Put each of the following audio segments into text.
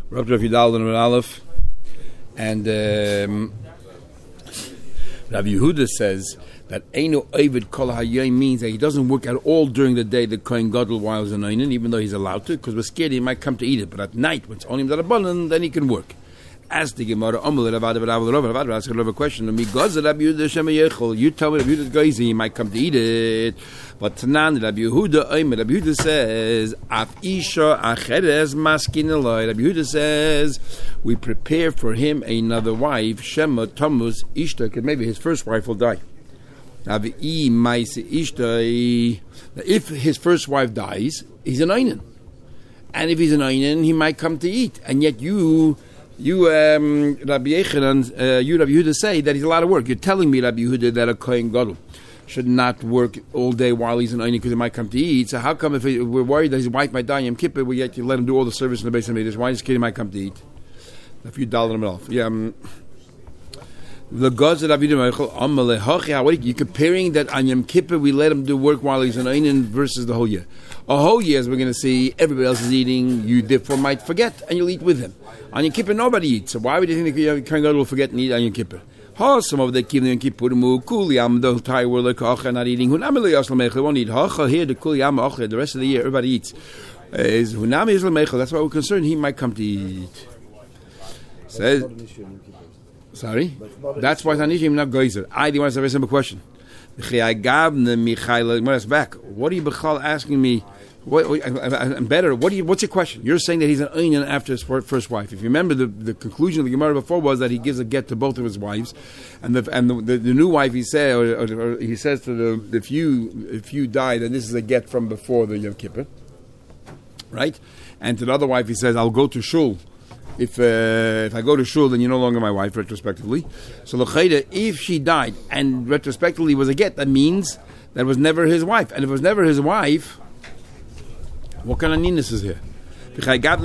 Rav Yudal and Aleph, and Rav Yehuda says that Eino Ovid Kol Hayom means that he doesn't work at all during the day, the Kohen Gadol, while he's an Einin, even though he's allowed to, because we're scared he might come to eat it. But at night, when it's only Darabbanan, then he can work. As the Gemara, ask a question. You tell me Rabbi Yehuda's Geizi, he might come to eat it. But Tanan, Rabbi Yehuda says, Af Isha Acheres Maskin Eloi. Rabbi Yehuda says, we prepare for him another wife, Shema Tammuz Ishta, because maybe his first wife will die. If his first wife dies, he's an Einin. And if he's an Einin, he might come to eat. And yet you Rabbi Yechanan, Rabbi Yehuda say that he's allowed to work. You're telling me, Rabbi Yehuda, that a Kohen Gadol should not work all day while he's an Einin because he might come to eat. So how come if we're worried that his wife might die in Yom Kippur, we yet you let him do all the service in the base of Midrash? Why does kid might come to eat? A few dollars in the middle. Yeah. The gods of Rabbi Yehuda, what are you comparing that on Yom Kippur we let him do work while he's an Einin versus the whole year? A whole year, as we're going to see, everybody else is eating. You therefore might forget, and you'll eat with him. On Yom Kippur, nobody eats. So why would you think the Kohen Gadol will forget and eat on Yom Kippur? Some of the keep Yom Kippur Kuli the entire world not eating. They won't eat. Here the Kuli the rest of the year everybody eats. Is Hunami Islam. That's why we're concerned. He might come to eat. Says. Sorry, that's why Tanishim not Geyser. I want to ask a very simple question. Back. What are you Bechal asking me? I'm better. What's your question? You're saying that he's an Einin after his first wife. If you remember, the conclusion of the Gemara before was that he gives a get to both of his wives, and the new wife he said, or he says to the if you die, then this is a get from before the Yom Kippur, right? And to the other wife he says, I'll go to shul. If I go to shul, then you're no longer my wife, retrospectively. So l'chayda, if she died and retrospectively was a get, that means that was never his wife. And if it was never his wife, what kind of ninus is here? He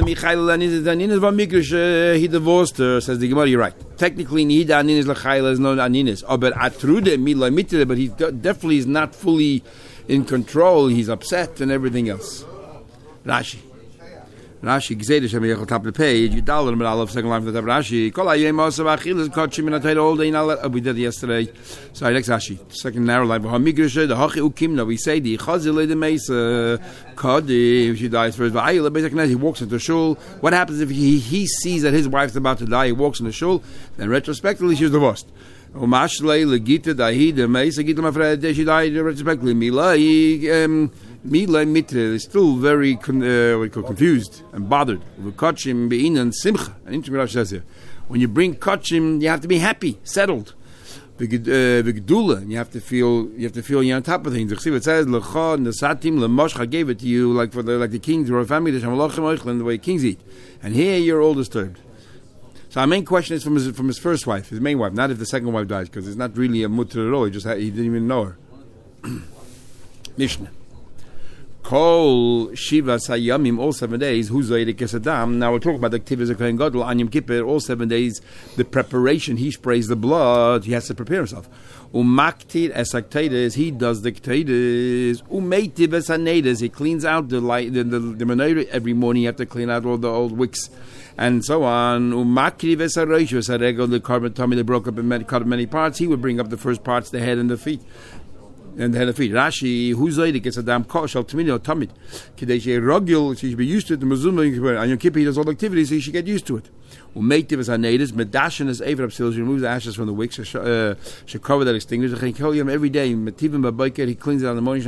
divorced her, says the Gemara. You're right. Technically, nida aninis l'chayla is no aninis. But atrude milay mitre, but he definitely is not fully in control. He's upset and everything else. Rashi, Gzeda Shem Yechol, top of the page. You dollar him at second line from the top. Rashi, Kol Hayom Osav Achilas Kachim in a title all day. We did it yesterday. Sorry, next Rashi, second narrow line. V'hamigrishe the Hachi Ukimna. We say the Chazile the Mesa Kadi. If she dies first, V'ayil Bezaknez. He walks into shul. What happens if he sees that his wife's about to die? He walks into shul. Then retrospectively, she was divorced. Umashlei Legita Dahi the Mesa Gita Mafred. She died retrospectively. Mila Mitre is still very confused and bothered. Kachim bein and simcha. An interesting Rashi says here. When you bring kachim, you have to be happy, settled. V'gdula, and you have to feel you're on top of things. It says lecha nesatim lemoshcha gave it to you like the kings or a family the way kings eat. And here you're all disturbed. So our main question is from his first wife, his main wife, not if the second wife dies, because it's not really a mutter at all. He didn't even know her. Mishnah. Kol Shiva Sayamim, all 7 days, Huzayrik Kesadam. Now we're talking about the activities of Kohen Gadol on Yom Kippur, all 7 days, the preparation, he sprays the blood, he has to prepare himself. Umaktir Esaktedes, he does the Ktedes. Umeitiv Esanedes, he cleans out the menorah every morning, you have to clean out all the old wicks, and so on. Umakri Vesareishu, Sarego, the carbon tummy, they broke up and cut many parts, he would bring up the first parts, the head and the feet. And the head of feet. Rashi, who's it gets a damn kosh al tamid tamid. Kadesh rogil, she should be used to it. The Muzuma on Yom Kippur he does all the activities, so she should get used to it. Umeitiv as anadis, medashin as aver upstil, she removes the ashes from the wicks, she cover that extinguisher. Every day, metivim babayker, he cleans it on the morning.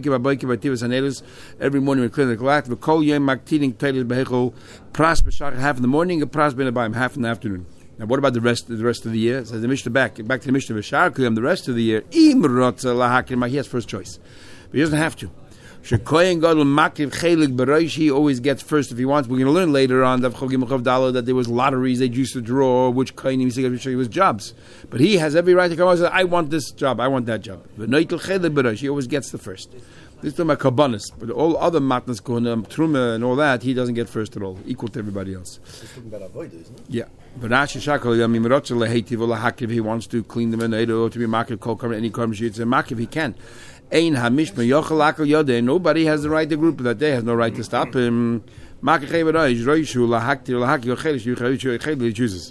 Every morning we clean the clock. The kol yem maktining tailis behechol pras b'shach half in the morning, a pras b'nabayim half in the afternoon. Now, what about the rest of the year? It says the Mishnah back to the Mishnah V'shar Kiyam. The rest of the year, he has first choice, but he doesn't have to. Shekoyen Gadol Makiv Chelik Bereish. He always gets first if he wants. We're going to learn later on that there was lotteries they used to draw which kohenim he was jobs, but he has every right to come and say, I want this job, I want that job. He always gets the first. This is my kabbanis, but all other matnas, truma, and all that, he doesn't get first at all, equal to everybody else. He's talking about avodah, isn't it? Yeah. But Rashi Shakal, he wants to clean the menorah to be makif kol karm any karm sheets and makif he can. Ein hamishma yochel akal yodeh. Nobody has the right to group that day has no right to stop him. He chooses.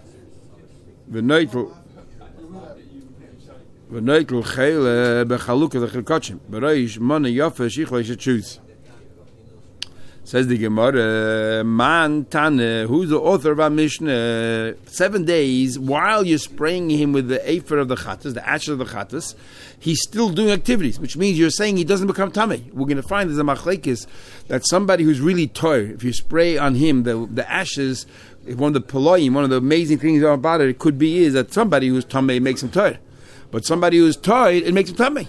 V'noitl chayla b'chalukah l'chilkotchim. B'roish money yofa shichlo you should choose. Says the Gemara, Man Tane, who's the author of our Mishnah, 7 days, while you're spraying him with the afer of the chattas, the ashes of the chattas, he's still doing activities, which means you're saying he doesn't become tamei. We're going to find there's a machlekes that somebody who's really toy, if you spray on him the ashes, one of the poloyim, one of the amazing things about it could be is that somebody who's tamei makes him toy. But somebody who's toy, it makes him tamei.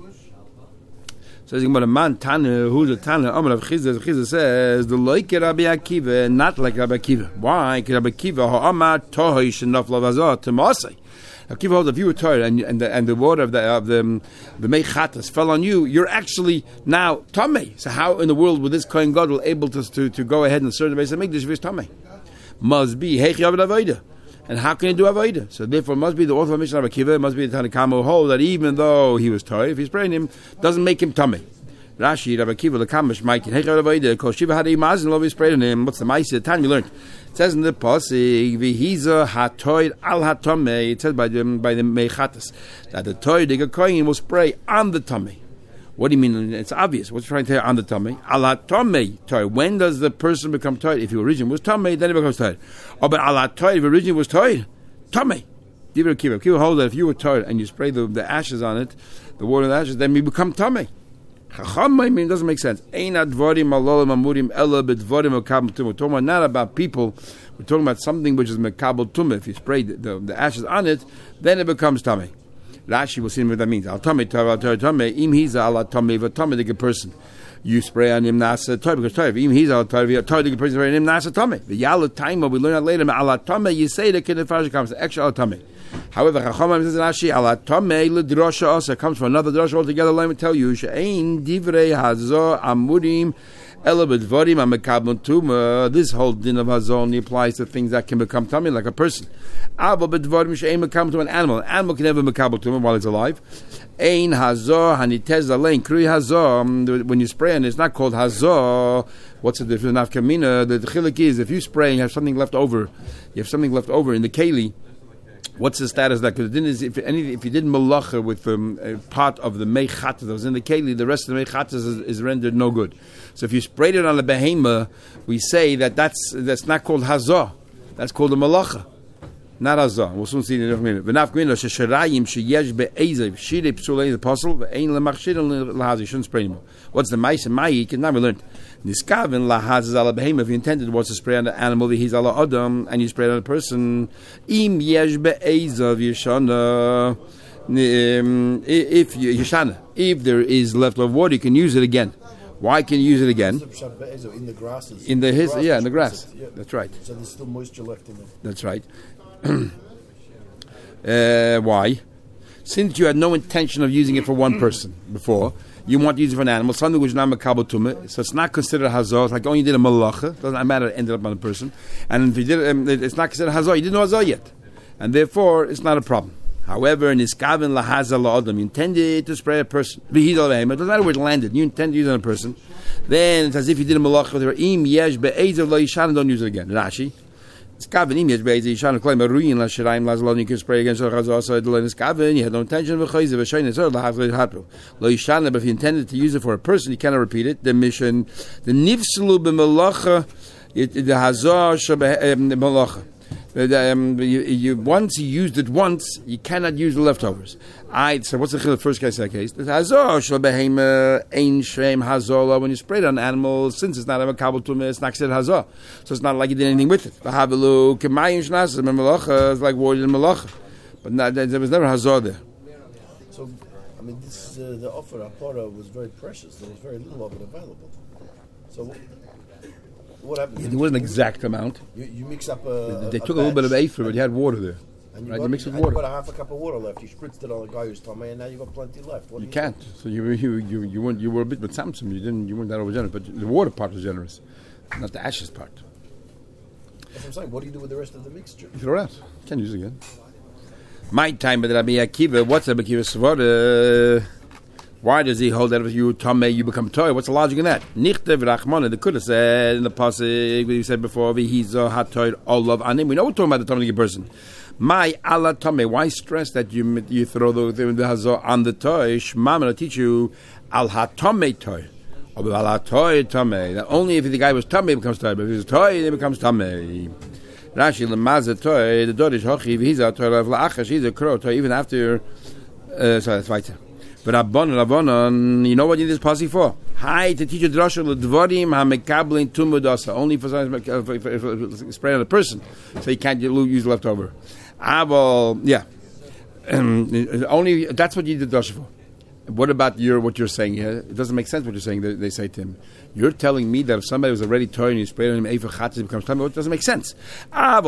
Says about a man Tana, who's a Tana, Amar of Chizah says, the like Rabbi Akiva, not like Rabbi Akiva. Why? Because Rabbi Akiva, ha'amar tohoi shenaf lavazah temasei. Akiva holds, if you were tired and the water of the meichatas fell on you, you're actually now tamei. So how in the world would this Kohen Gadol able to go ahead and serve the base of Mikdash if he's tamei? Must be heichi avad avodah. And how can he do avodah? So therefore, it must be the author of Mishnah Rabbi Akiva, it must be the Tanakama who hold that even though he was tired, if he's praying him, doesn't make him tamei. Rashi, Rabbi Akiva, the Kamash, Mike, and Heichar avodah, kol shiva hadei mazin lo sprayed on him. What's the ma'aseh? The time you learned. It says in the pasuk, v'hiza hatoid al hatomei. It says by the meichatas that the toid the kohen will spray on the tamei. What do you mean? It's obvious. What's trying to say on the tamei? Al hatomei toid. When does the person become toid? If he originally was tamei, then he becomes toid. Oh, but al hatoid, if originally was toid, tamei. Akiva hold that if you were toid and you spray the ashes on it, the water of the ashes, then you become tamei. Chacham mean doesn't make sense. Ein advarim alolim amurim ela bedvarim mekabel tumah. We're talking not about people. We're talking about something which is mekabel tumah. If you spray the ashes on it, then it becomes tamei. Rashi will see what that means. Al tamei tamei im hiza al tamei v'tamei the good person. You spray on him nasa tamei because tamei im hiza al tamei the good person spray on him nasa tamei. The yala taima we learn that later. Al tamei you say the kinefarish comes extra al tamei. However, Chachamim says Rashi, ala tamei l'drasha also comes from another drasha altogether. Let me tell you, she'ein divrei hazor amurim ela b'dvarim amekabel tumah. This whole din of hazor only applies to things that can become tamei, like a person. Ava b'dvarim she'ein mekabel to an animal. An animal can never mekabel tumah while it's alive. Ein hazor hanitez alein krui hazor. When you spray on it, it's not called hazor. What's the difference? Nafkamina. The chiluk is if you spray and you have something left over, in the keli. What's the status of that? Because if you did malacha with a part of the meichatas that was in the keli, the rest of the meichatas is rendered no good. So if you sprayed it on the behema, we say that's not called hazah. That's called a malacha, not hazah. We'll soon see in a minute. V'nafkamina shesharayim sheyesh be'ezev shirei psulei the apostle ve'ein lemachshir lahaz. You shouldn't spray anymore. What's the ma'is and ma'ik? Now we learned. Niskavin lahaz ala behema. If you intended was to spray on the animal, he's ala adam, and you spray on a person. Im yesh be'ezav yeshana. If there is leftover water, you can use it again. Why can you use it again? In the grasses. In the grass. Yeah. That's right. So there's still moisture left in it. That's right. Why? Since you had no intention of using it for one person before, you want to use it for an animal, something which is not mekabel tumah, so it's not considered hazah. It's like, you did a malacha. Doesn't matter, it ended up on a person. And if you did it's not considered hazah. You didn't know hazah yet. And therefore, it's not a problem. However, in iskavin lahazah la'adam, you intended to spray a person. It doesn't matter where it landed. You intend to use it on a person. Then it's as if you did a malacha with her. Im yesh be'ezav lo yishan, don't use it again. Rashi. Iskavin im yesh be'ezav yishan, claim a ruin la shirayim lazalon, you can spray against hazah, so iskavin, you had no intention of chayzev, v'shayin, so lahazah hapu. Lo yishan, but if you intended to use it for a person, you cannot repeat it. The mission, the nifselu b'malacha, the hazah shab'malacha. Once you used it once, you cannot use the leftovers. So what's the first case? That case, the hazor shlabehema ein shem hazola. When you spray it on animals, since it's not a mekabel tumah, it's not considered hazor, so it's not like you did anything with it. V'havelu k'mayim shnas melacha, it's like water in melacha, but there was never hazor there. So, I mean, this the offer apara was very precious. There was very little of it available. So. What happened? There wasn't an exact amount. You mix up They took a little bit of afer, but you had water there. And you mix with water. You got a half a cup of water left. You spritzed it on the guy who's tummy, and now you got plenty left. You can't. So you were a bit with Samson. You weren't that over generous, but the water part was generous, not the ashes part. That's what I'm saying. What do you do with the rest of the mixture? You throw it out. You can't use it again. My time with Rabbi Akiva. What's Rabbi Akiva's svara? Why does he hold that if you tamei, you become toy? What's the logic in that? Nichte v'rachmana. They could have said in the pasuk we said before, he's a hot toy, all of anim. We know we're talking about the tamei person. My ala tamei. Why stress that you throw the hazor on the toy? Shema, I'm going to teach you al hatamei toy. Or al hatoy tamei. That only if the guy was tamei becomes toy, but if he's a toy, it becomes tamei. Rashi lemazah toy. The dorish hochi. He's a toy of la'achash. He's a crow toy. Even after. Sorry, that's weiter. But Rabbanon, you know what you need this posse for? Hi, to teach you drasha l'dvarim hamekabelin tumudasa. Only for spread on a person, so you can't use leftover. Well, yeah. Only that's what you did drasha for. What about what you're saying here? It doesn't make sense what you're saying. They say to him, you're telling me that if somebody was already toy and you spray on him, it becomes tummy. It doesn't make sense. If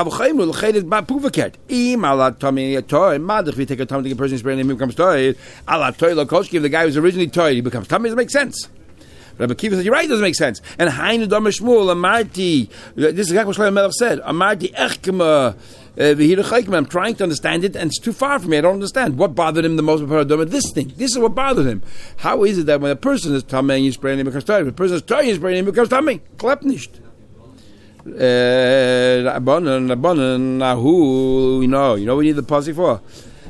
we take a tummy to a person spraying him, he becomes toy. If the guy was originally toy, he becomes tummy. It doesn't make sense. Rabbi Kiva says, you're right, it doesn't make sense. And Hainu Dama Shmuel, Amarti, this is exactly what Shlomo Melech said, Amarti Echkema, I'm trying to understand it, and it's too far from me. I don't understand. What bothered him the most about this thing? This is what bothered him. How is it that when a person is tamei and you spray him, it becomes tamei? If a person is tamei and you spray him, it becomes tamei. Klappt nicht. Rabbanan, Nahu, you know we need the posse for.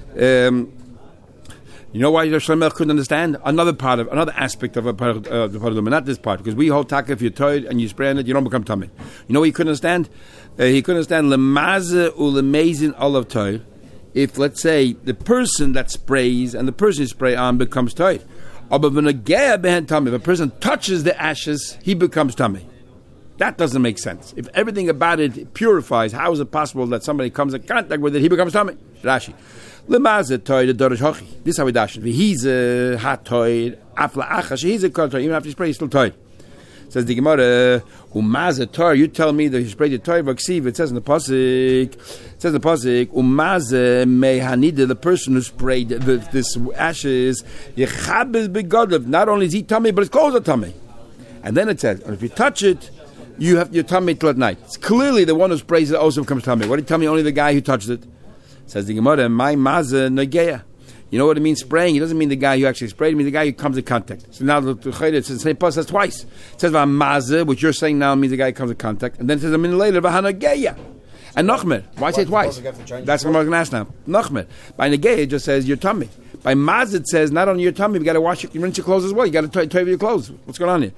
You know why Shlomo Melech couldn't understand? Another aspect of the Paraduma, not this part, because we hold taka if you're toyed and you spray on it, you don't become tamei. You know what he couldn't understand? He couldn't understand lemaze ulemazin olav toy. If, let's say, the person that sprays and the person you spray on becomes toy, if a person touches the ashes, he becomes tummy. That doesn't make sense. If everything about it purifies, how is it possible that somebody comes in contact with it, he becomes tummy? Rashi. Lemaze toy the dorish hochi. This is how we dash it. He's a hot toy, afla achash. He's a cold toy. Even after you spray, he's still toy. Says the Gemara, umaze toy. You tell me that you sprayed the toy vaksiv. It says in the pasuk. Umaze mehanida. The person who sprayed this ashes, yechabes begodav. Not only is he tummy, but his clothes are tummy. And then it says, if you touch it, you have your tummy till at night. It's clearly the one who sprays it also becomes tummy. What do you tell me? Only the guy who touched it. Says the Gemara, my maze negeya. You know what it means spraying? It doesn't mean the guy who actually sprayed. It means the guy who comes in contact. So now it's the same pasuk, says twice. It says maze, which you're saying now means the guy who comes in contact. And then it says a minute later, v'hanageya. And Nochmer. Why say it twice? That's what I'm going to ask now. Nochmer. By negeya, it just says your tummy. By maze, it says not only your tummy, you got to wash rinse your clothes as well. You got to toy your clothes. What's going on here?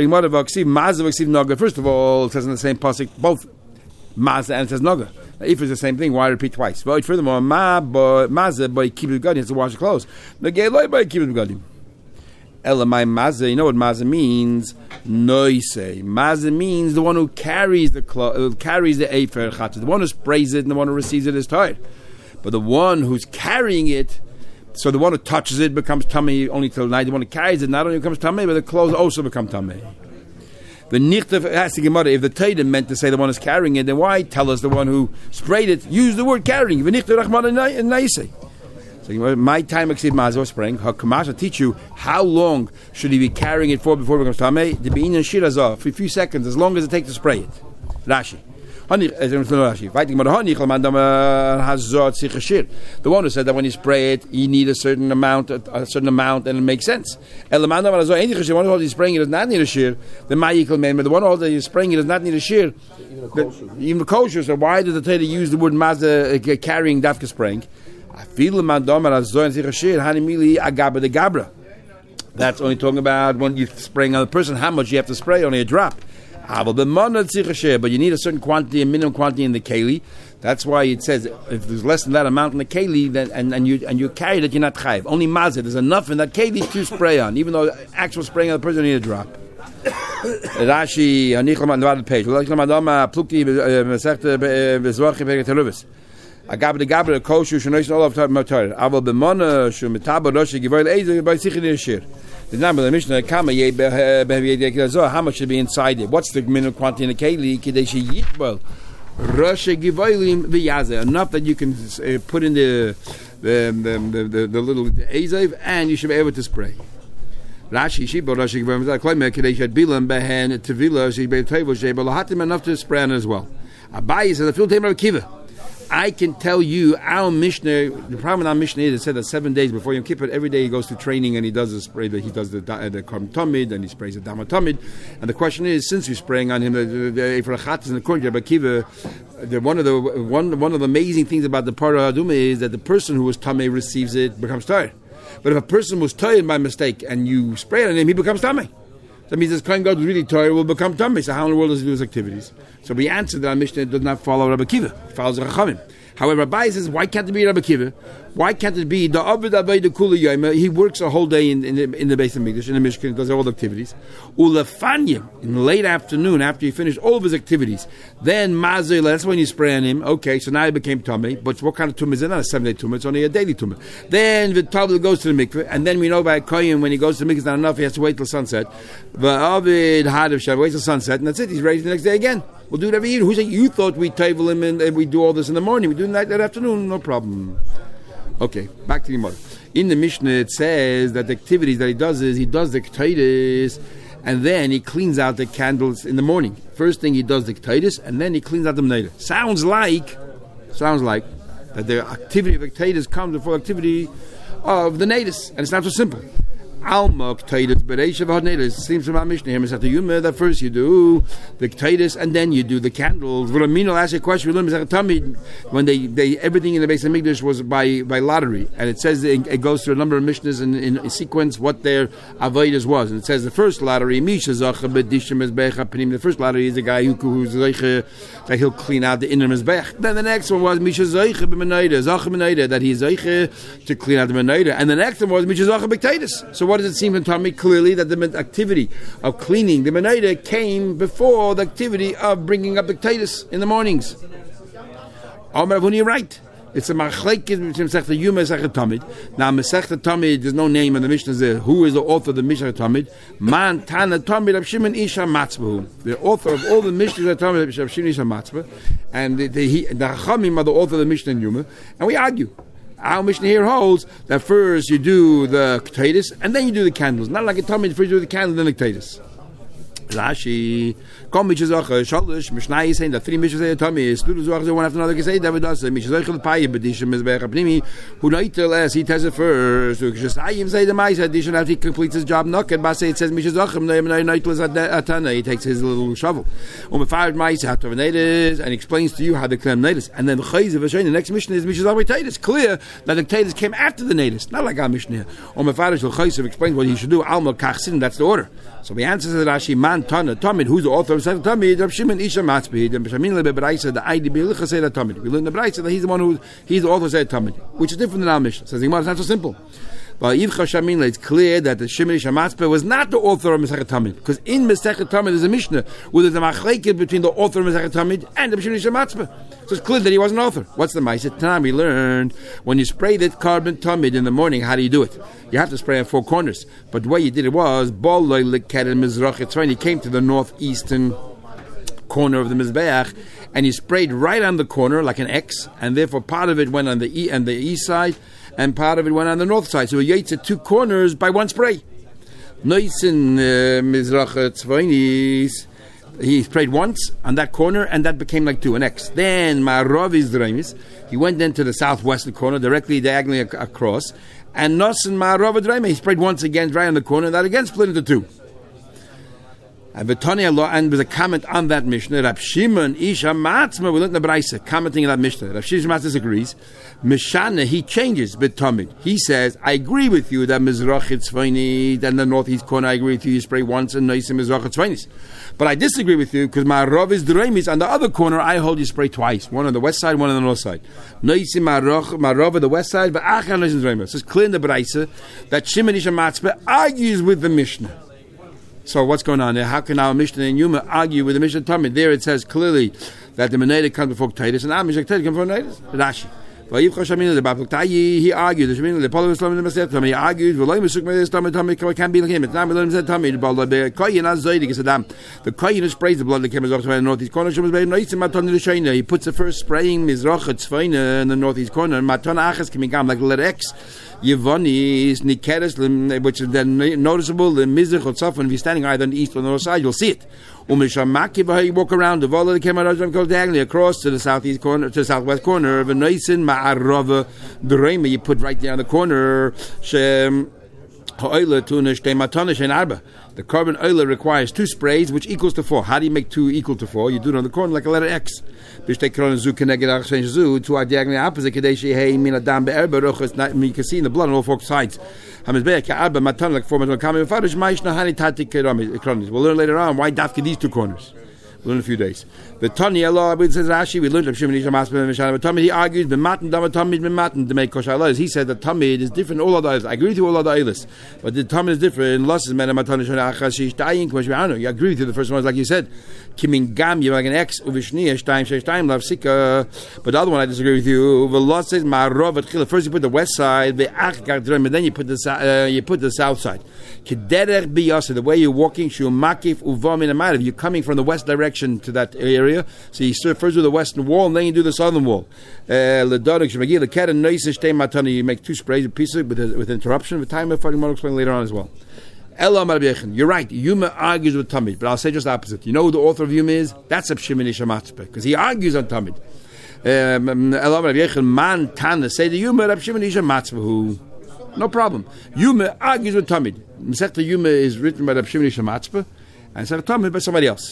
First of all, it says in the same pasuk, both maze and it says noga. If it's the same thing, why repeat twice? But furthermore, maze by keep it has to wash the clothes. Negeya by keep it gadim. Elamai maze, you know what maze means? Noise. Maze means the one who carries the carries the efer chatzah. The one who sprays it and the one who receives it is tired. But the one who's carrying it, so the one who touches it becomes tummy only till night. The one who carries it not only becomes tummy, but the clothes also become tummy. The nichtef has to Gemara. If the Taita meant to say the one who's carrying it, then why tell us the one who sprayed it? Use the word carrying. The nichtef rachman and naisei. So my time exceed mazel spraying. Hakamash will teach you how long should he be carrying it for before it becomes tamei. The bein and shirazah for a few seconds, as long as it takes to spray it. Rashi. The one who said that when you spray it, you need a certain amount, and it makes sense. The one who is spraying it does not need a shear. The ma'ikal man, but the one who is spraying it does not need a shear. Even the kosher. So why did the Torah use the word mazda carrying dafka spraying? That's only talking about when you're spraying on the person. How much you have to spray? Only a drop. But you need a certain quantity, a minimum quantity in the keli. That's why it says if there's less than that amount in the keli, then and you carry it, you're not chayiv. Only mazid. There's enough in that keli to spray on, even though actual spraying on the person you need a drop. Rashi, the page. Agab the Gabra kosher shnois all of matar. Aval b'mona shu mitaba rosh givoil eizer by sichir yeshir. The number of the Mishnah kama ye behaviyedekilazo. How much should be inside it? What's the minimum quantity in the keli? Kideshi yitbal rosh givoilim v'yaze. Enough that you can put in the little eizer and you should be able to spray. Rashi shibo rosh givoilim v'yaze. Kideshi bilam behen tevila she be tevil she balahatim enough to spray on as well. Abayi says the field tamer kiva. I can tell you, our Mishnah, the problem with our Mishnah is it said that 7 days before Yom Kippur, every day he goes to training and he does the spray, he does the Karm Tamid and he sprays the Dama Tamid. And the question is, since you're spraying on him, for Achat is in the court, Rabbi Akiva, one of the amazing things about the Parah Aduma is that the person who was Tameh receives it, becomes tired. But if a person was tired by mistake and you spray it on him, he becomes Tameh. That means this Kohen God was really tired, will become Tameh. So how in the world does he do his activities? So we answered that our Mishnah does not follow Rabbi Akiva. It follows the Chachamim. However, Rabbi says, why can't it be Rabbi Akiva? Why can't it be the Abed Aved Kula Yoma? He works a whole day in the Beis Hamikdash, in the Mishkan, does all the activities. Ulafanya, in the late afternoon, after he finished all of his activities, then Mazil, that's when you spray on him. Okay, so now he became Tameh. But what kind of Tumah is it? Not a 7-day Tumah, it's only a daily Tumah. Then the Tabla goes to the mikveh, and then we know by Kohen, when he goes to the mikveh, it's not enough, he has to wait till sunset. The Aved Hadav Shav, waits till sunset, and that's it, he's ready the next day again. We'll do it every year. Who said you thought we table him and we do all this in the morning? We do it that afternoon, no problem. Okay, back to the Gemara. In the Mishnah, it says that the activities that he does is he does the Ketaitis, and then he cleans out the candles in the morning. First thing he does the Ketaitis, and then he cleans out the Menayda. Sounds like that the activity of the Ketaitis comes before the activity of the Nadis, and it's not so simple. Alma Ketaitis Bereisha V'Hadnedis. It seems from our Mishnah here, that first you do the Ketaitis and then you do the candles. V'Ramino asked a question. When they everything in the Beis Hamikdash was by lottery, and it says it goes through a number of Mishnahs in sequence what their avodas was, and it says the first lottery Misha Zacha B'Dishim Mizbecha Pnim. The first lottery is the guy who's Zacha, that he'll clean out the inner Mizbech. Then the next one was Misha Zacha B'Menayda, Zacha Menayda, that he's Zacha to clean out the Menayda, and the next one was Misha Zacha B'Ktaitis. So what does it seem to tell me? Clearly that the activity of cleaning the Menayda came before the activity of bringing up the Ketaitis in the mornings. Amar Avuni, you're right. It's a machlekes between Masechta Yuma and Masechta Tamid. Now Masechta Tamid, there's no name in the Mishnah there. Who is the author of the Mishnah Tamid? Man Tana Tamid Rav Shimon Isha Matzbahu. The author of all the Mishnahs Tamid Rav Shimon Isha Matzbah, and the Chachamim are the author of the Mishnah in Yuma, and we argue. Our Mishnah here holds that first you do the Ketaitis and then you do the candles. Not like a Tamid, first you do the candles, then the Ketaitis. Rashi, Mishnah is saying that 3 Mishnahs say Tamid, one after another say David does Mishnah who as he tells it first. Say the Mais addition after he completes his job. Knock and Basa it says Mishnah he takes his little shovel. And explains to you how the claim Nadis. And then the next Mishnah is Mishnah It's clear that the Ketaitis came after the Nadis, not like our Mishnah. Explains what he should do. Alma Kachsin, that's the order. So the answer is Rashi, Man Tana Tamid, who's the author of Sefet Tamid, Rav Shimon Isha Matzbeh, and Beshamin Lebe Beraisa, the ID Belicha Sefet Tamid. We learn the Beraisa that he's the author of Sefet Tamid, which is different than our Mishnah. Says the Gemara, it's not so simple. But it's clear that the Shimon Isha Matzbeh was not the author of Masechet Tamid, because in Masechet Tamid there's a Mishnah where there's a machlekes between the author of Masechet Tamid and the Shimon Isha Matzbeh. So it's clear that he was an author. What's the Ma'aseh Tanam? We learned when you spray that carbon Tamid in the morning, how do you do it? You have to spray on 4 corners. But the way you did it was, he came to the northeastern corner of the Mizbeach, and he sprayed right on the corner like an X, and therefore part of it went on the east side, and part of it went on the north side. So he yates at 2 corners by 1 spray. He sprayed once on that corner, and that became like 2, an X. Then Ma'araviz Dreimis, he went then to the southwestern corner, directly diagonally across, and Nosen Ma'arav Dreimis, he sprayed once again right on the corner, and that again split into 2. And there's a comment on that Mishnah. Rav Shimon Isha Matzma, we learned the Braisa, commenting on that Mishnah. Rav Shimon Matzma disagrees. Mishana, he changes B'Tamid. He says, I agree with you that Mizrach Tzvaini, then the northeast corner, I agree with you, you spray once and Noisim Mizrach Tzvainis. But I disagree with you because Ma'arav is Dreimis, on the other corner, I hold you spray twice. One on the west side, one on the north side. Noisim Ma'arav on the west side, but Achar Noisim Dreimis. So it's clear in the Braisa that Shimon Isha Matzma argues with the Mishnah. So what's going on there? How can our Mishnah and Yuma argue with the Mishnah Tamid? There it says clearly that the Menayda comes before Ketaitis, and our Mishnah Ketaitis comes before Menayda. Rashi. He argued. He argued. It can't be like him. It's not the Kohen who sprays the blood that came in the northeast corner. He puts the first spraying in the northeast corner. Like the letter X. Yevoni is Nikeres, which is then noticeable in Mizrach or Tzafon. If you're standing either on the east or the north side, you'll see it. You walk around the Vola, the Kemarajam goes diagonally across to the southeast corner, to the southwest corner. V'noisin ma'arava b'reima. You put right down the corner. The carbon oil requires 2 sprays, which equals to 4. How do you make 2 equal to 4? You do it on the corner like a letter X. 2 are diagonally opposite. You can see in the blood on all 4 sides. We'll learn later on why dafka these 2 corners. We'll learn in a few days. The Tani Allah says Rashi, we learned of Shimon Isha Masba and Mishana, but Tamid he argues b'matan dama Tamid b'matan to make kosher Allah. He said that Tamid is different all other others. I agree with you all other others, but the Tamid is different. Losses man matan shana achashish tayin k'mashvi'anu. You agree with you. The first one is like you said, Kimin Gam you like an X uvishniya shtaim shtaim lav sika. But the other one I disagree with you. The losses ma'arov at chila. First you put the west side, the ach gardrim, and then you put the south side. Kederech biyasa. The way you're walking, shu makif uvam in a matter. You're coming from the west direction to that area. So you start first with the western wall, and then you do the southern wall. You make 2 sprays, a piece with interruption. With time, I'll explain later on as well. You're right. Yuma argues with Tamid, but I'll say just the opposite. You know who the author of Yuma is? That's Shimon Isha Matzpeh, because he argues on Tamid. Man Tana say the Yuma Shimon Isha Matzpeh. No problem. Yuma argues with Tamid. Masechta Yuma is written by Shimon Isha Matzpeh, and Masechta Tamid by somebody else.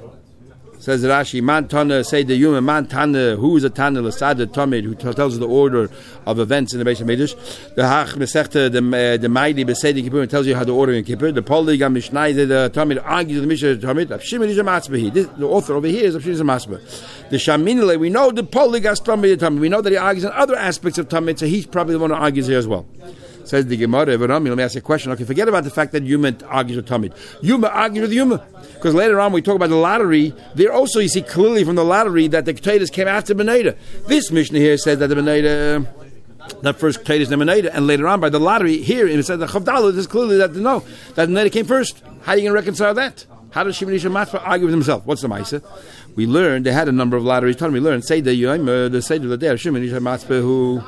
Says Rashi, Man Tana say the Yuma, Man Tana, who is a Tana, Lasada Tamid, who tells the order of events in the Beis HaMikdash. The Hach Mesechta, the Maidi, Besedi Kippur, tells you how to order in Kippur. The Polygon Mishnai, the Tamid argues with the Mishnah Tamid, Shimon Isha Matzpeh. The author over here is Shimon Isha Matzpeh. The Shaminale, we know the Polygon Tamid, we know that he argues on other aspects of Tamid, so he's probably the one who argues here as well. Says the Gemara, let me ask you a question. Okay, forget about the fact that Yuma argues with Tamid. Yuma argues with Yuma. Because later on we talk about the lottery. There also you see clearly from the lottery that the Ketaitas came after Beneda. This Mishnah here says that the Beneda, that first Ketaitas the Beneda, and later on by the lottery here it says the Chavdalah, this is clearly that that Beneda came first. How are you going to reconcile that? How does Shimon Isha Matzpeh argue with himself? What's the Maisa? We learned they had a number of lotteries. We learned say the Seder the day Shimon Isha Matzpeh who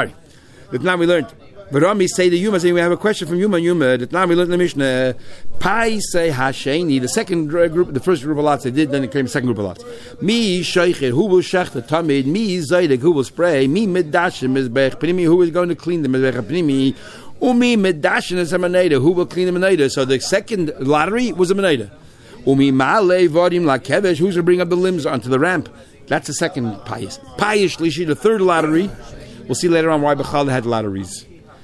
now we learned. But Rami say the Yuma, saying we have a question from Yuma. That now we learned in the Mishnah. Pai say Hasheni, the second group, the first group of lots they did, then it came the second group of lots. Mi Sheicher, who will shech the Tamid? Mi Zaydek, who will spray? Mi Medashim Mizbech Pnimi, who is going to clean the Mizbech Pnimi? Umi Medashim is a Meneda, who will clean the Meneda? So the second lottery was a Meneda. Umi Ma'ale Vadim Lakevesh, who's going to bring up the limbs onto the ramp? That's the second pious. Pious Shlishi, the third lottery. We'll see later on why Bechal had lotteries.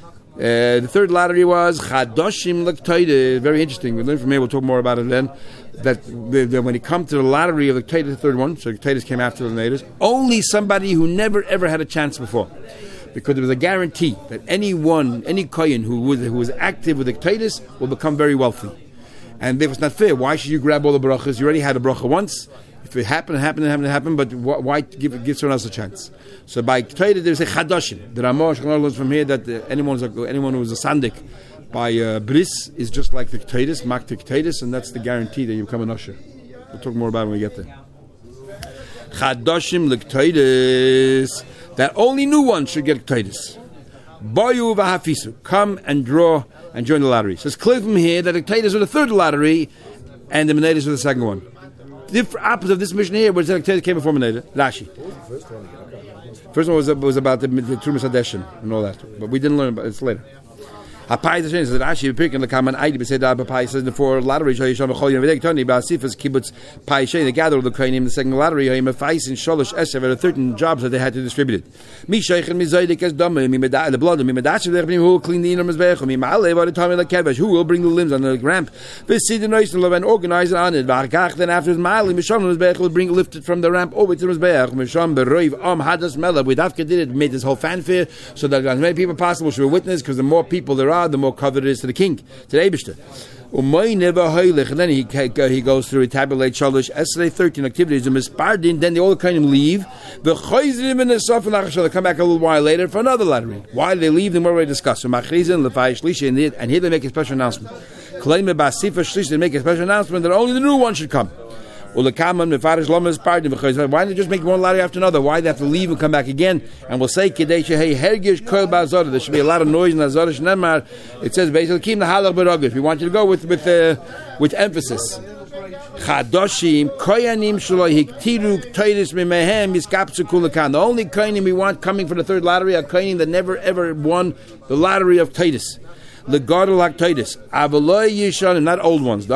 The third lottery was Chadoshim L'Kteide. Very interesting. We learned from here. We'll talk more about it then. That when it comes to the lottery of L'Kteide, the third one, so L'Kteides came after the natives, only somebody who never ever had a chance before, because there was a guarantee that any kohen who was active with L'Kteides will become very wealthy. And if it's not fair, why should you grab all the brachas? You already had a bracha once. If it happened, but why give someone else a chance? So by Ketayda, there's a Chadoshim. The Ramah learns from here that anyone who is a Sandik by Bris is just like the Ketaydas, Mak the Ketaydas, and that's the guarantee that you become an usher. We'll talk more about it when we get there. Chadoshim L'Ketaydas, that only new ones should get Ketaydas. Bayu v'hafisu, come and draw and join the lottery. So it's clear from here that the Ketaydas were the third lottery and the Menedas were the second one. The opposite of this mission here was that the came before Meneda. Rashi. First one was about the Trumas Hadeshim and all that, but we didn't learn about it. It's later. Hapai the says that Rashi picking the common idea. But said that Hapai says the four lotteries. Shayisham B'Chol Yom Tony Ba'asifas Kibbutz Pai Shay. They gathered the Kohanim the second lottery. Hayim Afais and Sholosh Esav. There were 13 jobs that they had to distribute it. Mi Sheikh and Mi Zaydik as Dama. Mi Medah the blood. Mi Medashiv Lechim who will clean the inner Mizbech. Mi Ma'alev by the time like Kevesh who will bring the limbs on the ramp. This see the noise and organize it on it. V'Hakach then after the Ma'ali Misham Mizbech will bring lifted from the ramp over to the Mizbech. Misham Beroiv Hadas Mela. With Afka did it made this whole fanfare so that as many people possible should be witness, because the more people there are, the more covered it is to the king, to the Eibishter. And then he goes through, he tabulates Shalosh Esrei 13 activities, and Mispardin, then they all kind of leave. They come back a little while later for another lottery. Why do they leave? They already discussed. So and here they make a special announcement. They make a special announcement that only the new one should come. Why don't they just make one lottery after another? Why do they have to leave and come back again? And we'll say, there should be a lot of noise in Azara. It says, we want you to go with emphasis. Chadoshim koyanim shelo hiktiru k'teiris mimehem yiskapsu kulakan. The only koyanim we want coming for the third lottery are koyanim that never ever won the lottery of Titus. Legadol haktitus, avaloi yishanim, not old ones.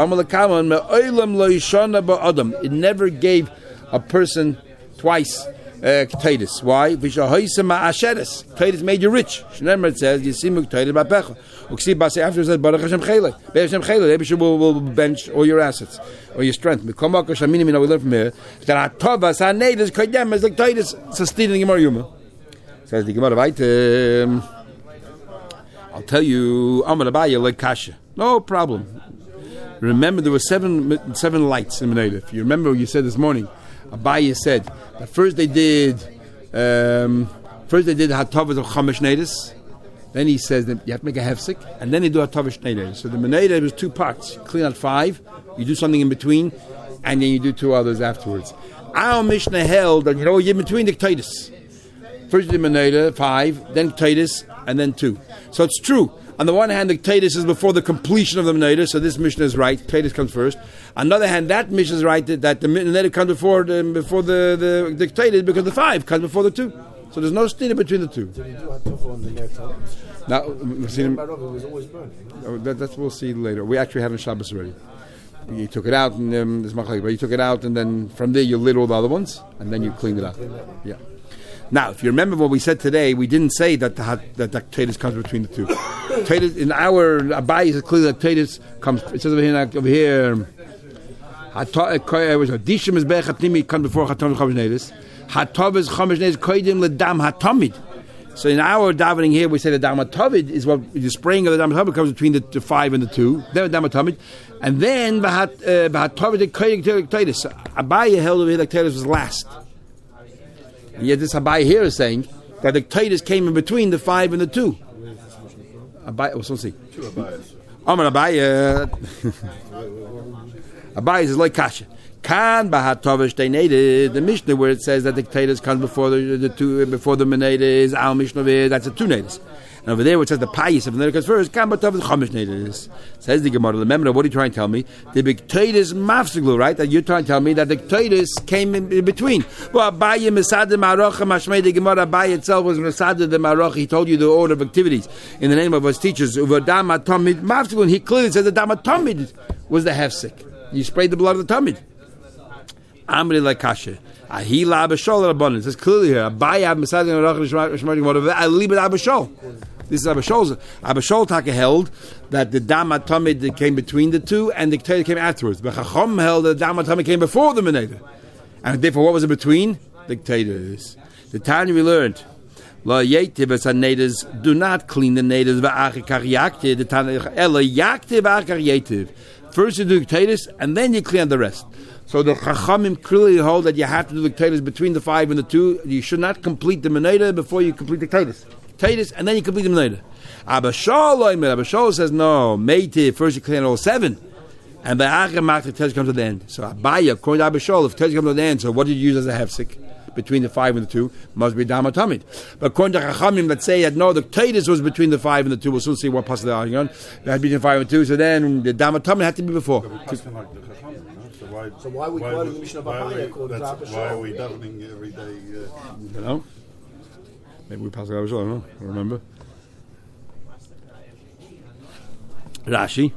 It never gave a person twice Titus. Why? Titus made you rich. Remember it says, Yisimuk Titus Bapecha. After it says, Baruch Hashem Chele. Maybe will bench all your assets or your strength. We learn from here that Atavas Hanedas Kaidem is like Titus. It's a stealing Gemara Yuma. Says the Gemara Vayte. I'll tell you, Amar Abaya like Kasha. No problem. Remember, there were seven lights in Meneda. If you remember what you said this morning, Abaya said that first they did Hatavas of Chamesh Nedis. Then he says that you have to make a hefsek, and then they do Hatavas Nedis. So the Meneda was two parts. You clean out 5, you do something in between, and then you do 2 others afterwards. Our Mishnah held that you're in between the Titus. First the Meneda 5, then Titus, and then 2. So it's true. On the one hand, the Titus is before the completion of the Meneda, so this Mishnah is right. Titus comes first. On the other hand, that Mishnah is right that the Meneda comes before the Titus because the 5 comes before the 2. So there's no stinner between the 2. Did he do Hatofa on the Ner Times? Now we've seen him. It was always burning. That's we'll see later. We actually have it on Shabbos already. You took it out, and but you took it out, and then from there you lit all the other ones, and then you cleaned it out. Yeah. Now, if you remember what we said today, we didn't say that the Titus comes between the 2. Titus, in our Abayis, it's clear that Titus comes. It says over here. Dishim is Bech Hatimi comes before Chatam Chamesh Nedis. Hatav is Chamesh Nedis Koidim Ledam Hatamid. So in our davening here, we say the Dam Hatavid is what the spraying of the Dam Hatavid comes between the 5 and the 2. Then the Dam Hatavid, and then Hatavid Koidim Titus. Abayah held over here that Titus was last. And yet this Abai here is saying that the Titus came in between the 5 and the 2. Abai, we'll see. 2 Abayas. Amar Abai. Abai is like Kasha. Kan Bahatavish Deinede, the Mishnah where it says that the Titus comes before the 2 before the Meneda is Al Mishnah that's a 2 Nedis. And over there where it says the Payis of the Meneda comes first, Kan Bahatavish Chamesh Nedis. Says the Gemara, remember what are you trying to tell me? The big Titus mafsiglu, right? That you're trying to tell me that the Titus came in between. Well, Abaye Mesad Marocha Mashmei the Gemara Abaye itself was Mesad the Marocha. He told you the order of activities in the name of his teachers. Over Dama Tamid mafsiglu, and he clearly says that Dama Tamid was the hefsek. You sprayed the blood of the Tamid. Amri like Kasha. Ahila Abashol abundance. It's clearly here. Abaya Mesad the Marocha Mashmei the Gemara. Alibad Abashol. This is Abashol's. Abashol Taka held that the Dama Tamid came between the 2 and the Titus came afterwards. But Chacham held that the Dama Tamid came before the Meneda. And therefore, what was it between? The Titus. The Tanya we learned. La Yetiv as Nedas, do not clean the Nedas. The Tanya Ela Yaktiv Achar Yetiv. First you do the Titus and then you clean the rest. So the Chachamim clearly hold that you have to do the Titus between the 5 and the 2. You should not complete the Meneda before you complete the Titus. Titus, and then you complete them later. Abashol says no. Meiti, first you clean all 7, and by Achim the Titus comes to the end. So Abaya, according to Abashol, if Titus comes to the end, so what did you use as a hefsek between the 5 and the 2? Must be Dama Tamid. But according to Chachamim that say that no, the Titus was between the 5 and the 2. We'll soon see what possible they are on. It had between 5 and 2. So then the Dama Tamid had to be before. So why are we quoting the Mishnah of Abaya called Abashol? Why are we davening every day? You know. Maybe we pass it over, I don't remember. Rashi.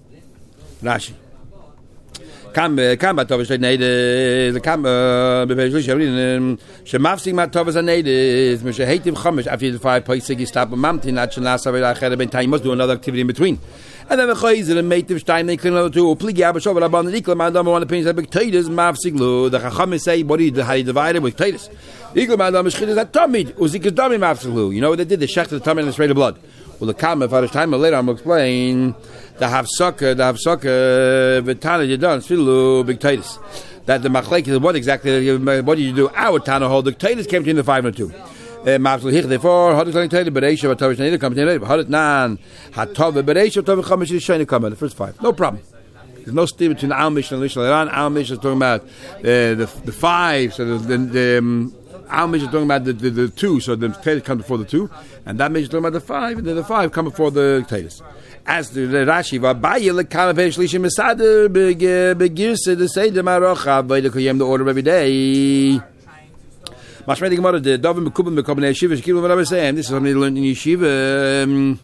Kam batovish neide the kam bevelish shemafsig matovas neide mishe hativ chamesh after the 5 paisig stop mamtin at shnasa vel acher ben time must do another activity in between. And then the chayzer and mativ stein they clean another 2 pligi abashov rabban ikla man one opinion that titus mafsig lo the chacham say what do you how you divide it with titus ikla man is chid that tamid uzik is dami mafsig lo. You know what they did? They shecht the tamid and sprayed the blood. Well, the Kama, for time later, I'm going to explain the Havsaka, Vitana, you done, Filu, big Titus. That the Machlek is what exactly, what did you do? Our Tana hold, the Titus came between the 5 and 2. Mafsul Hich, therefore, Hadit Titus, Beresha, Vatavish, Neder, comes in later. Hadit Nan, Hatov, Beresha, Tov, Chamish, Shani, come in the first 5. No problem. There's no steam between Al Mishnah and Lishon. Al Mishnah is talking about the 5, so the Our Mishnah is talking about the 2, so the Tatus comes before the 2, and that Mishnah is talking about the 5, and then the 5 come before the Tatus. As the Rashi, V'abaye lekama v'shlishim mesader begirse the seder marocha v'yedekayem the order every day. Mashmei the Gemara, the Davim Mekubim Mekubim Yeshiva Shkirim what I was saying. This is something they learned in Yeshiva.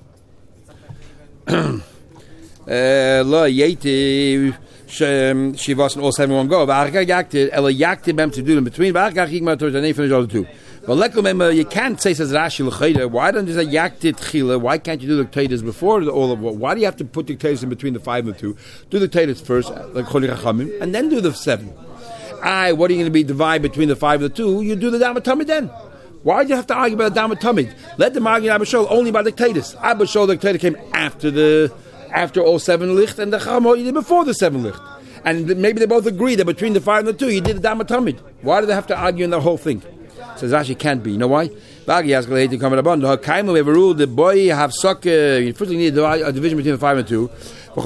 Lo yeti shivas and all 7 one go. V'achar yakti ela yakti bem to do them between. V'achar chigma towards the name finish all the 2. But you can't say, says Rashi l'chayda, why don't you say yaktit chila? Why can't you do the taters before all of what? Why do you have to put the taters in between the 5 and the 2? Do the taters first, like Choli Chachamim, and then do the 7. What are you going to be divided between the 5 and the 2? You do the Dama Tamid then. Why do you have to argue about the Dama Tamid? Let them argue Abba Shol only about the taters. Abba Shol, the tater came after all 7 licht, and the Chamo you did before the 7 licht. And maybe they both agree that between the 5 and the 2, you did the Dama Tamid. Why do they have to argue in the whole thing? Says Rashi can't be. You know why? We have a rule the boy have sucker. You first need a division between the 5 and 2. The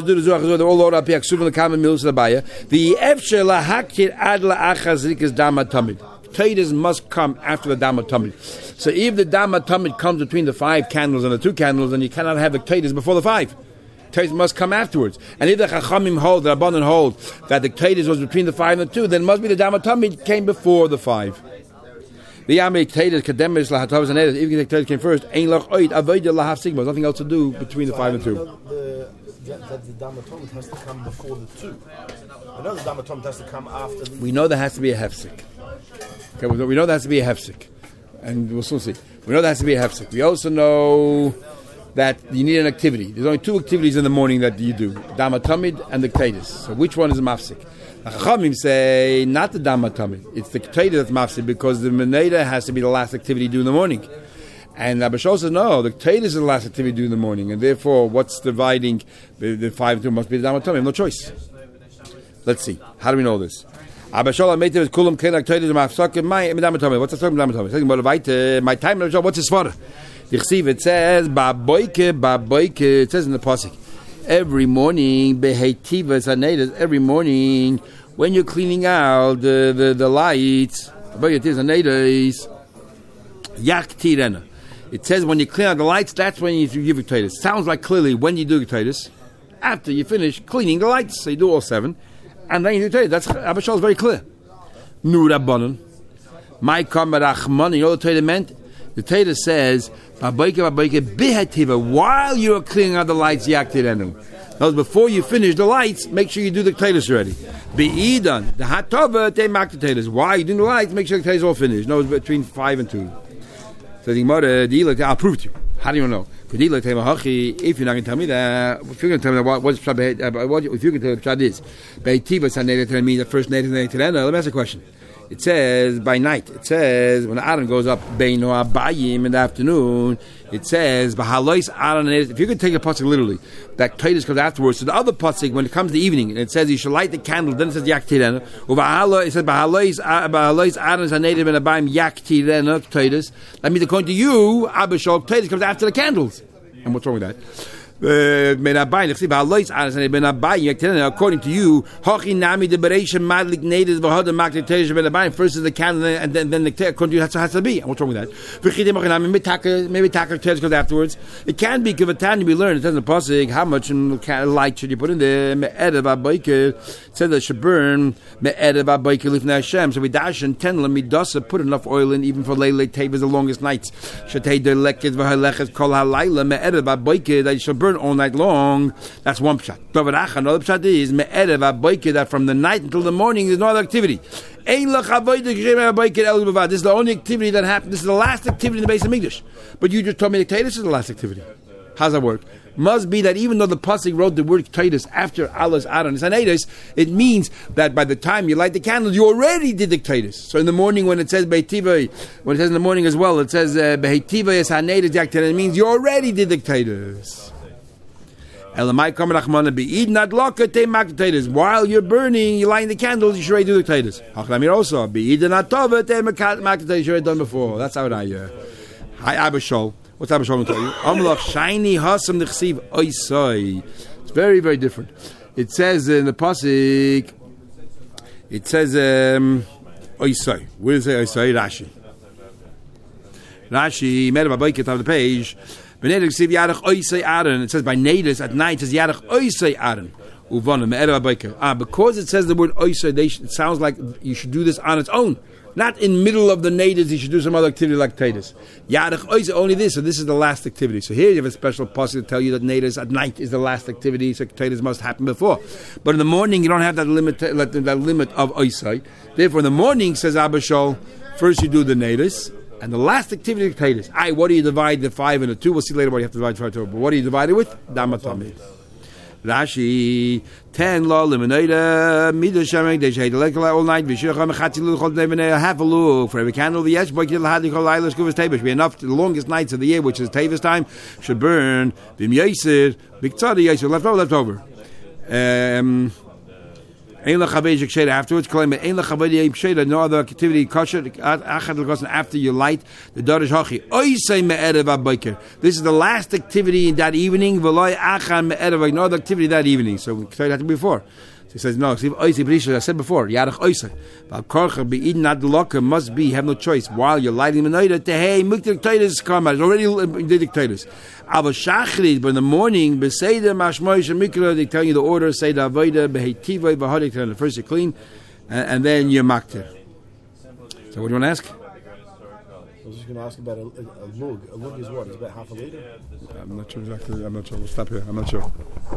Taters must come after the Dama Tamid. So if the Dama Tamid comes between the 5 candles and the 2 candles, then you cannot have the Taters before the 5. Taters must come afterwards. And if the Chachamim hold, the Rabbanan hold, that the Taters was between the 5 and the 2, then it must be the Dama Tamid came before the 5. The Yamik Taters, Kademis, Lahatavas, and Edis, even if the Taters came first, Ein Lach Oid, Avodah Lahav Sigma, nothing else to do between the 5 and 2. That the Dama Tamid has to come before the 2. I know the Dama Tamid has to come after the... We know there has to be a hefsek. Okay, we know there has to be a hefsek. And we'll soon see. We know there has to be a hefsek. We also know that you need an activity. There's only 2 activities in the morning that you do. Dama Tamid and the Taters. So which one is a mafsik? The Chachamim say not the Dama Tamid. It's the Tater that's mafsik because the Meneda has to be the last activity you do in the morning. And Abba Shol says no, the Tater is the last activity you do in the morning. And therefore, what's dividing the 5 and 2 must be the Dama Tamid. No choice. Let's see. How do we know this? Abba Shol made it kulam kenak Tater mafsak my Dama Tamid. What's the story of Dama Tamid? Saying about my time Abba Shol. What's his father? It says Baboike. It says in the pasuk. Every morning, every morning, when you're cleaning out the lights, it says when you clean out the lights, that's when you give it Tatus. Sounds like clearly when you do the Tatus, after you finish cleaning the lights. So you do all 7, and then you do Tatus. That's Abba Shol is very clear. Nu Rabbanon, my kamarachman. You know what the Tatus meant? The Tatus says, while you're cleaning out the lights, now, before you finish the lights, make sure you do the Tatus already. Be'idan, the hatova, they mark the Tatus. While you're doing the lights, make sure the Tatus all finished. No, it's between 5 and 2. So the Gemara, I'll prove to you. How do you know? If you're not going to tell me that, if you're going to tell me if you can tell me what Pshad is, Be'itiva, means the first native, let me ask a question. It says by night. It says when Aaron goes up Beino Abayim in the afternoon. It says Bahalois Aaron. If you could take a pasuk literally, that Titus comes afterwards. So the other pasuk when it comes to evening, and it says you should light the candle. Then it says Yaktirena. It says Bahalois Aaron Zanadim and Abayim Yaktirena Titus. That means according to you, Abba Shol, Titus comes after the candles. And what's wrong with that? According to you, first is the candle and then the according to you has to be. And what's wrong with that? Maybe taka goes afterwards. It can be Kivatani we learned. It says in the pasuk how much light should you put in there? It says that it should burn. So we dash and tenla midasa put enough oil in even for late tables the longest nights. That you should burn all night long. That's one pshat. Another pshat is that from the night until the morning there's no other activity. This is the only activity that happened. This is the last activity in the base of Mikdash. But you just told me that this is the last activity. How's that work? Must be that even though the pasuk wrote the word Titus after Allah's Aaron Sanedis, it means that by the time you light the candles, you already did the Titus. So in the morning when it says Beitiva, when it says in the morning as well, it says Beitiva is Sanedis Yaktir, it means you already did the Titus. While you're burning, you're lighting the candles, you should already do the Titus. Also, you should have done before. That's how it is. Hi, Abba Shol. What's Abba Shol going to tell you? Shiny Hasam Nechsiv Oisai. It's very, very different. It says in the pasuk. It says Oisai. Where does it say Oisai? Rashi made a bike on the page. It says by natives at night. It says Yarach Oisai Aaron. Because it says the word Oisai, it sounds like you should do this on its own. Not in middle of the natives, you should do some other activity like Tatus. Yarach Oisai, only this, so this is the last activity. So here you have a special passage to tell you that natives at night is the last activity, so Tatus must happen before. But in the morning, you don't have that limit of Oisai. Therefore, in the morning, says Abba Shol, first you do the natives, and the last activity is Tatus. What do you divide the 5 and the 2? We'll see later what you have to divide 5 to. But what do you divide it with? Damatami. Rashi 10 law limonada midah shamek they shade all night v'shiracham chatzi luchol devenei half a look for every candle the yesh boy kil hadi kol laila shkuvas tevish be enough the longest nights of the year which is tevish time should burn bim yisir biktzadi yisir left over Ein lachavei sheksheda afterwards claim it ein lachavei sheksheda no other activity kosher achad l'kosan after you light the darish hachi oisei me'erev abayker. This is the last activity in that evening v'loy achad me'erev no other activity that evening. So we tried that before. So he says no. I said before yarach oisei v'korcha be'idin ad l'oka must be have no choice while you're lighting the night tehei muktik teitus karma it's already didik teitus. Ava shachrit, but in the morning, beseder mashmoish and mikra, they tell you the order, say the avodah, behetivay, bahadik, first you clean, and then you makter. So what do you want to ask? I was just going to ask about a lug. A lug is what? It's about half a liter? I'm not sure exactly. I'm not sure. We'll stop here. I'm not sure.